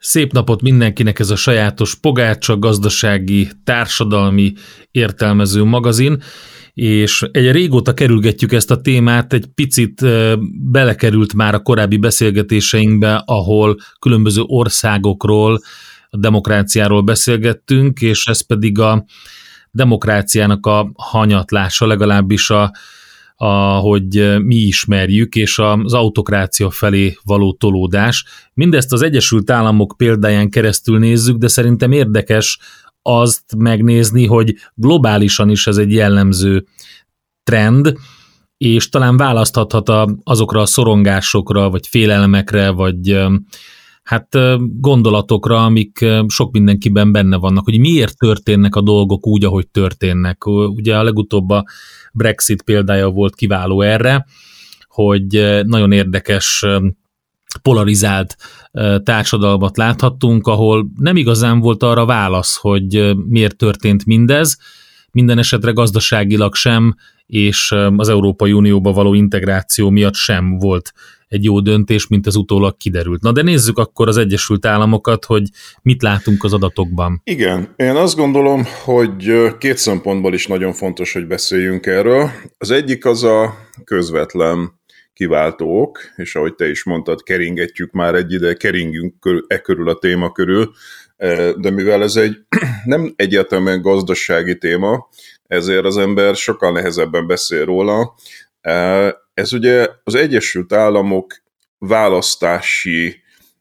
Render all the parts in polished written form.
Szép napot mindenkinek, ez a sajátos Pogácsa gazdasági, társadalmi értelmező magazin, és egy régóta kerülgetjük ezt a témát, egy picit belekerült már a korábbi beszélgetéseinkbe, ahol különböző országokról, a demokráciáról beszélgettünk, és ez pedig a demokráciának a hanyatlása, legalábbis ahogy mi ismerjük, és az autokrácia felé való tolódás. Mindezt az Egyesült Államok példáján keresztül nézzük, de szerintem érdekes azt megnézni, hogy globálisan is ez egy jellemző trend, és talán választhathat azokra a szorongásokra, vagy félelmekre, vagy gondolatokra, amik sok mindenkiben benne vannak, hogy miért történnek a dolgok úgy, ahogy történnek. Ugye a legutóbb a Brexit példája volt kiváló erre, hogy nagyon érdekes, polarizált társadalmat láthattunk, ahol nem igazán volt arra válasz, hogy miért történt mindez, minden esetre gazdaságilag sem, és az Európai Unióba való integráció miatt sem volt egy jó döntés, mint ez utólag kiderült. Na de nézzük akkor az Egyesült Államokat, hogy mit látunk az adatokban. Igen, én azt gondolom, hogy két szempontból is nagyon fontos, hogy beszéljünk erről. Az egyik az a közvetlen kiváltók, és ahogy te is mondtad, keringetjük már egy ide, keringünk körül a téma körül, de mivel ez egy nem egyértelműen gazdasági téma, ezért az ember sokkal nehezebben beszél róla. Ez ugye az Egyesült Államok választási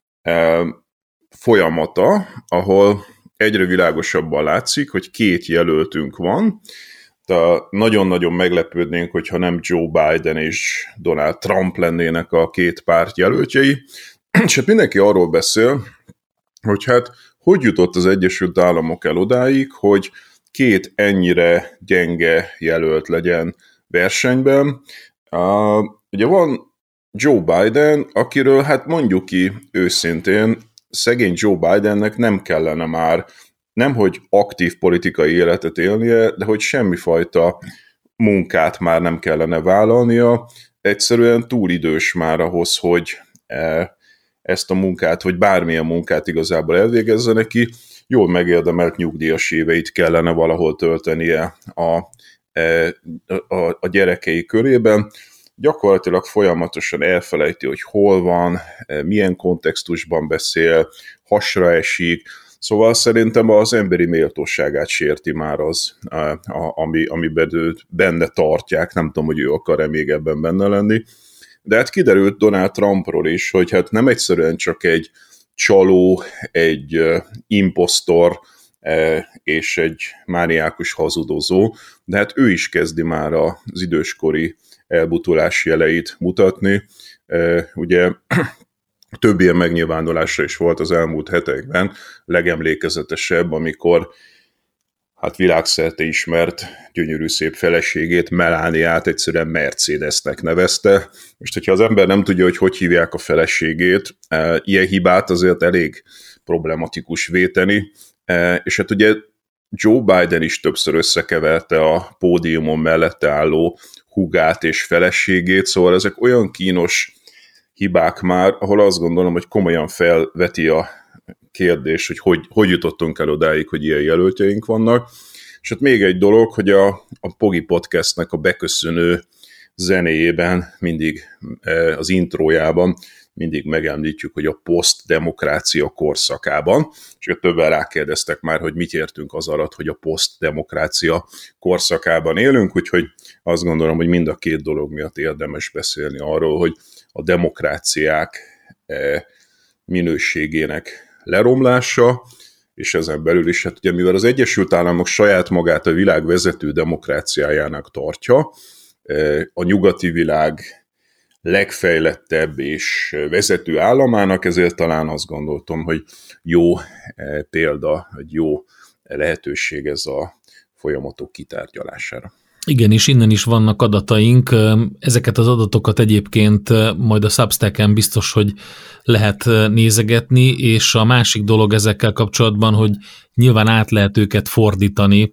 folyamata, ahol egyre világosabban látszik, hogy két jelöltünk van, de nagyon-nagyon meglepődnénk, hogyha nem Joe Biden és Donald Trump lennének a két párt jelöltjei, és hát mindenki arról beszél, hogy hogy jutott az Egyesült Államok el odáig, hogy két ennyire gyenge jelölt legyen versenyben. Ugye van Joe Biden, akiről mondjuk ki őszintén, szegény Joe Bidennek nem kellene már nemhogy aktív politikai életet élnie, de hogy semmifajta munkát már nem kellene vállalnia, egyszerűen túl idős már ahhoz, hogy ezt a munkát, vagy bármilyen munkát igazából elvégezze neki, jól megérdemelt nyugdíjas éveit kellene valahol töltenie a gyerekei körében. Gyakorlatilag folyamatosan elfelejti, hogy hol van, milyen kontextusban beszél, hasra esik, szóval szerintem az emberi méltóságát sérti már az, amiben őt benne tartják, nem tudom, hogy ő akar-e még ebben benne lenni. De kiderült Donald Trumpról is, hogy nem egyszerűen csak egy csaló, egy imposztor és egy mániákus hazudozó, de ő is kezdi már az időskori elbutulás jeleit mutatni. Ugye több ilyen megnyilvánulásra is volt az elmúlt hetekben, legemlékezetesebb, amikor világszerte ismert, gyönyörű szép feleségét, Melaniát egyszerűen Mercedesnek nevezte. Most, hogyha az ember nem tudja, hogy hívják a feleségét, ilyen hibát azért elég problematikus véteni, és ugye Joe Biden is többször összekeverte a pódiumon mellette álló húgát és feleségét, szóval ezek olyan kínos hibák már, ahol azt gondolom, hogy komolyan felveti a kérdés, hogy jutottunk el odáig, hogy ilyen jelöltjeink vannak. És még egy dolog, hogy a Pogi Podcastnek a beköszönő zenéjében mindig, az intrójában mindig megemlítjük, hogy a posztdemokrácia korszakában, és többen rákérdeztek már, hogy mit értünk az alatt, hogy a posztdemokrácia korszakában élünk, úgyhogy azt gondolom, hogy mind a két dolog miatt érdemes beszélni arról, hogy a demokráciák minőségének leromlása, és ezen belül is, ugye mivel az Egyesült Államok saját magát a világ vezető demokráciájának tartja, a nyugati világ legfejlettebb és vezető államának, ezért talán azt gondoltam, hogy jó példa, egy jó lehetőség ez a folyamatok kitárgyalására. Igen, és innen is vannak adataink. Ezeket az adatokat egyébként majd a Substacken biztos, hogy lehet nézegetni, és a másik dolog ezekkel kapcsolatban, hogy nyilván át lehet őket fordítani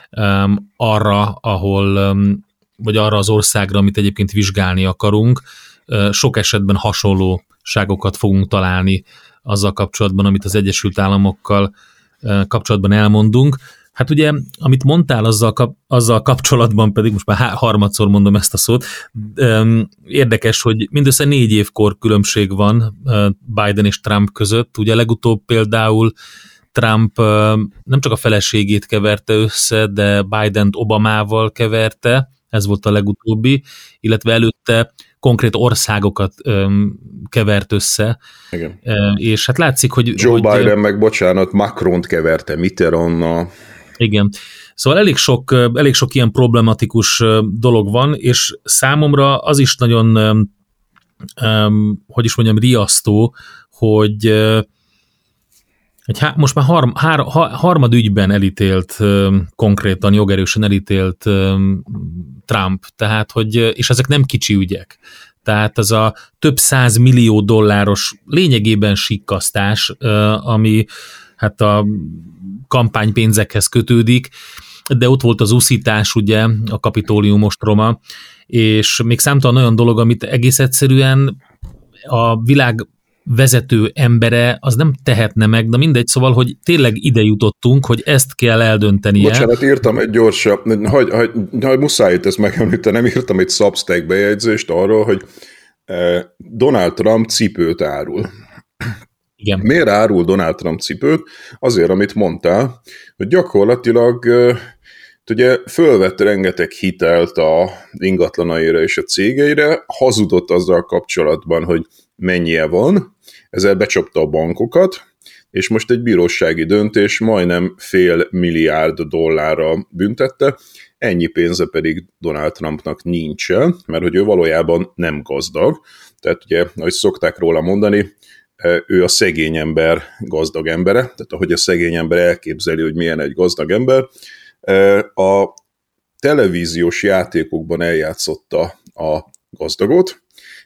arra, vagy arra az országra, amit egyébként vizsgálni akarunk. Sok esetben hasonlóságokat fogunk találni azzal kapcsolatban, amit az Egyesült Államokkal kapcsolatban elmondunk. Hát ugye, amit mondtál azzal kapcsolatban, pedig most már harmadszor mondom ezt a szót, érdekes, hogy mindössze 4 évkor különbség van Biden és Trump között. Ugye legutóbb például Trump nem csak a feleségét keverte össze, de Bident Obamával keverte, ez volt a legutóbbi, illetve előtte konkrét országokat kevert össze. Igen. És hát látszik, hogy... Joe Biden meg, bocsánat, Macront keverte Mitterrandnal. Igen. Szóval elég sok ilyen problematikus dolog van, és számomra az is nagyon, riasztó, hogy most már harmad ügyben elítélt, konkrétan jogerősen elítélt Trump, tehát, és ezek nem kicsi ügyek. Tehát ez a több $100 millió lényegében sikkasztás, ami hát a kampánypénzekhez kötődik, de ott volt az uszítás, ugye, a Kapitólium ostroma, és még számtalan olyan dolog, amit egész egyszerűen a világ vezető embere az nem tehetne meg, de mindegy, szóval, hogy tényleg ide jutottunk, hogy ezt kell eldöntenie. Bocsánat, írtam egy gyorsabb, hogy muszáj itt ezt megemlítenem, írtam egy Substack bejegyzést arról, hogy Donald Trump cipőt árul. Igen. Miért árul Donald Trump cipőt? Azért, amit mondtál, hogy gyakorlatilag ugye fölvett rengeteg hitelt a ingatlanaira és a cégeire, hazudott azzal kapcsolatban, hogy mennyie van, ezzel becsapta a bankokat, és most egy bírósági döntés majdnem $500 milliárd büntette, ennyi pénze pedig Donald Trumpnak nincsen, mert hogy ő valójában nem gazdag, tehát ugye, ahogy szokták róla mondani, ő a szegény ember gazdag embere, tehát ahogy a szegény ember elképzeli, hogy milyen egy gazdag ember, a televíziós játékokban eljátszotta a gazdagot,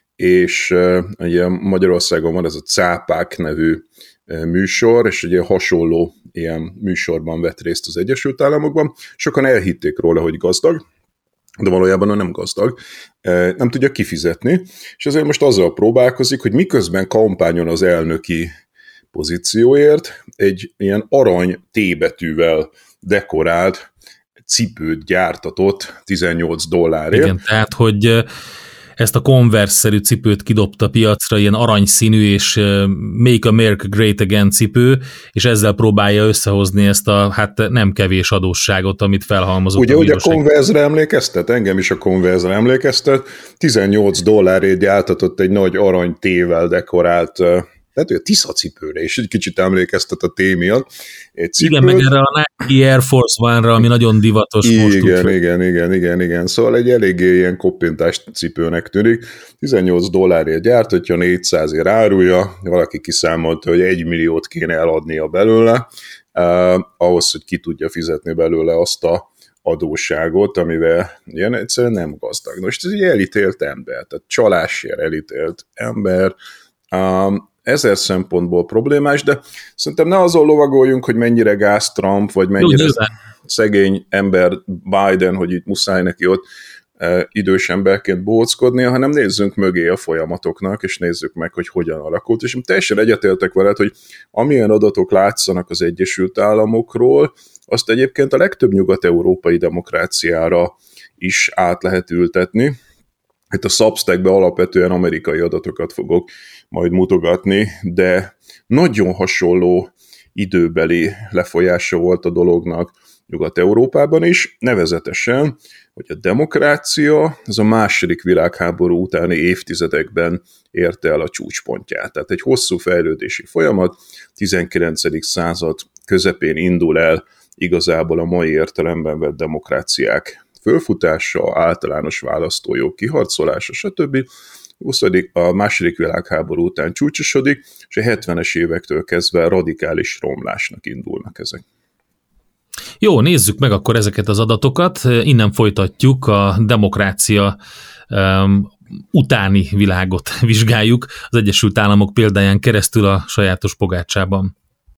és ugye Magyarországon van ez a Cápák nevű műsor, és ugye hasonló ilyen műsorban vett részt az Egyesült Államokban. Sokan elhitték róla, hogy gazdag, de valójában nem gazdag, nem tudja kifizetni, és azért most azzal próbálkozik, hogy miközben kampányon az elnöki pozícióért egy ilyen arany T-betűvel dekorált cipőt gyártatott $18. Igen, tehát, hogy ezt a Converse-szerű cipőt kidobta piacra, ilyen aranyszínű és Make America Great Again cipő, és ezzel próbálja összehozni ezt a hát nem kevés adósságot, amit felhalmozott ugye, a bíróság. Ugye bíróság. a Converse-re emlékeztet? Engem is a Converse-re emlékeztet. $18 gyártatott egy nagy arany T-vel dekorált, tehát olyan tiszacipőre, és egy kicsit emlékeztet a T miatt. Igen, meg erre a Nike Air Force One-ra, ami nagyon divatos most. Igen. Szóval egy eléggé ilyen koppintás cipőnek tűnik. $18 gyártatja, 400-ért árulja, valaki kiszámolta, hogy 1 milliót kéne eladnia belőle, ahhoz, hogy ki tudja fizetni belőle azt a adósságot, amivel ilyen egyszerűen nem gazdag. Most ez egy elítélt ember, tehát csalásért elítélt ember, ezer szempontból problémás, de szerintem ne azon lovagoljunk, hogy mennyire gáz Trump, vagy mennyire szegény ember Biden, hogy itt muszáj neki ott idős emberként bóckodnia, hanem nézzünk mögé a folyamatoknak, és nézzük meg, hogy hogyan alakult. És teljesen egyetértek veled, hogy amilyen adatok látszanak az Egyesült Államokról, azt egyébként a legtöbb nyugat-európai demokráciára is át lehet ültetni. Itt a Substackben alapvetően amerikai adatokat fogok majd mutogatni, de nagyon hasonló időbeli lefolyása volt a dolognak Nyugat-Európában is, nevezetesen, hogy a demokrácia az a második világháború utáni évtizedekben érte el a csúcspontját. Tehát egy hosszú fejlődési folyamat, 19. század közepén indul el igazából a mai értelemben vett demokráciák fölfutása, általános választójog kiharcolása, stb. A második világháború után csúcsosodik, és a 70-es évektől kezdve radikális romlásnak indulnak ezek. Jó, nézzük meg akkor ezeket az adatokat, innen folytatjuk, a demokrácia utáni világot vizsgáljuk az Egyesült Államok példáján keresztül a sajátos pogácsában.